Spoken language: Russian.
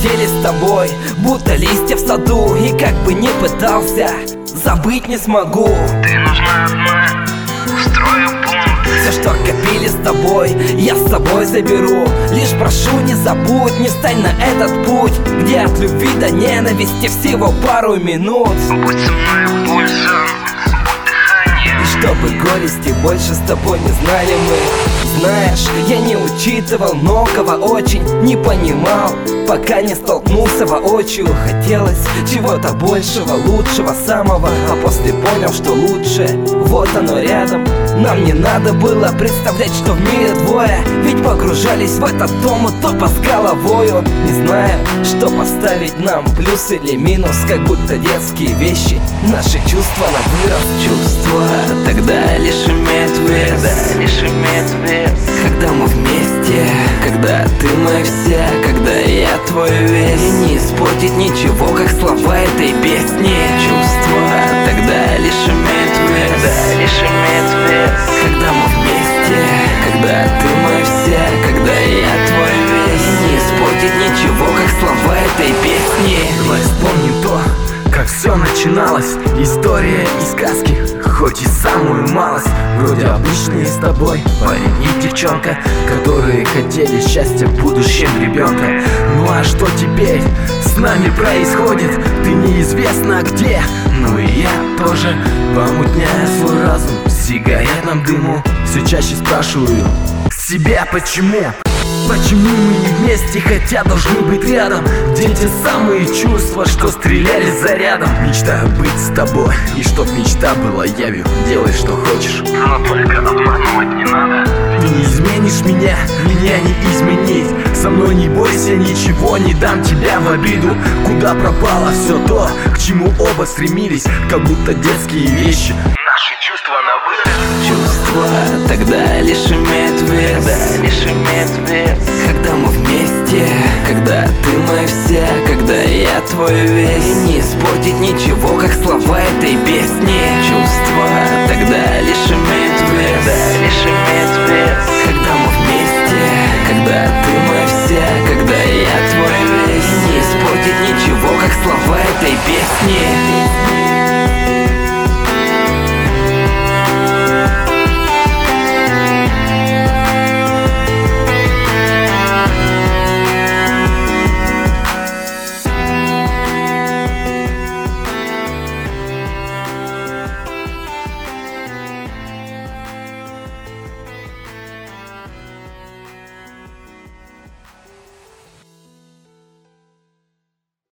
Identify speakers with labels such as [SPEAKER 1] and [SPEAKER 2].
[SPEAKER 1] летели с тобой, будто листья в саду. И как бы ни пытался, забыть не смогу.
[SPEAKER 2] Ты нужна одна, устрою бунт.
[SPEAKER 1] Все, что копили с тобой, я с собой заберу. Лишь прошу, не забудь, не стань на этот путь, где от любви до ненависти всего пару минут.
[SPEAKER 2] Будь со мной пульсом, будь дыханием.
[SPEAKER 1] И чтобы горести больше с тобой не знали мы. Знаешь, я не учитывал многого, очень не понимал, пока не столкнулся воочию. Хотелось чего-то большего, лучшего, самого. А после понял, что лучше, вот оно рядом. Нам не надо было представлять, что в мире двое, ведь погружались в этот дом и топо с головою. Не знаю, что поставить нам, плюс или минус, как будто детские вещи. Наши чувства на вырост. Чувства тогда лишь имеют вес,
[SPEAKER 2] Да, лишь имеет вес.
[SPEAKER 1] когда мы вместе, когда ты мой вся, когда я твой весь. И не испортить ничего, как слова этой песни. Чувства тогда лишь имеют вес,
[SPEAKER 2] Да, лишь имеет вес.
[SPEAKER 1] когда мы вместе, когда ты мой вся, когда я твой весь. И не испортить ничего, как слова этой песни.
[SPEAKER 3] Давай вспомним то, как все начиналось. История и сказки, хоть и самую малость. Вроде обычные с тобой парень и девчонка, которые хотели счастья в будущем ребенка. Ну а что теперь с нами происходит? Ты неизвестно где, ну и я тоже, помутняя свой разум в сигаретном дыму. Все чаще спрашиваю себя, почему? Почему мы не вместе, хотя должны быть рядом? Где те самые чувства, что стреляли зарядом? Мечтаю быть с тобой, и чтоб мечта была явью. Делай, что хочешь,
[SPEAKER 2] Но только обманывать не надо.
[SPEAKER 3] ты не изменишь меня не изменить. Со мной не бойся, ничего не дам тебя в обиду. Куда пропало все то, к чему оба стремились? Как будто детские вещи.
[SPEAKER 2] Наши чувства на вырост.
[SPEAKER 1] Чувства тогда лишь имеют вес,
[SPEAKER 2] Да, лишь имеет вес.
[SPEAKER 1] когда мы вместе, когда ты моя вся, когда я твой весь. И не испортить ничего, как слова этой песни. Чувства тогда лишь имеют вес,
[SPEAKER 2] Да, лишь имеет вес.
[SPEAKER 1] когда мы вместе, когда ты моя вся, когда я твой весь. И не испортить ничего, как слова этой песни.